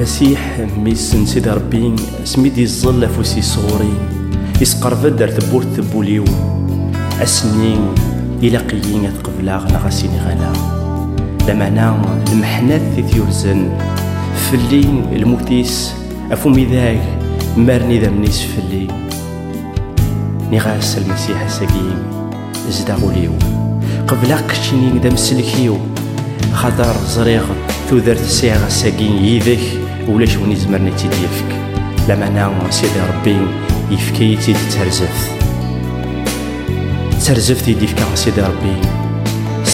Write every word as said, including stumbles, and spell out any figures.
المسيح ميسن سيدي ربي سميدي الظل فوسي صغورين يسقرب دار تبور تبوليو اسنين الى قيين تقبلا غنغسيني غلا لمعنى المحنات تيورزن فلي الموتيس افومي ذاك مارني ذا منيس فلي نغاس المسيح ساقين زداغوليو قبلا قشيني دا مسلكيو خاطر زريغ تودرت ساعة ساقين يذك ولا شوني زمرني تيديفك لمعنى سيدي ربي يفكي تيدي ترزف ترزف تيديفك سيدي ربي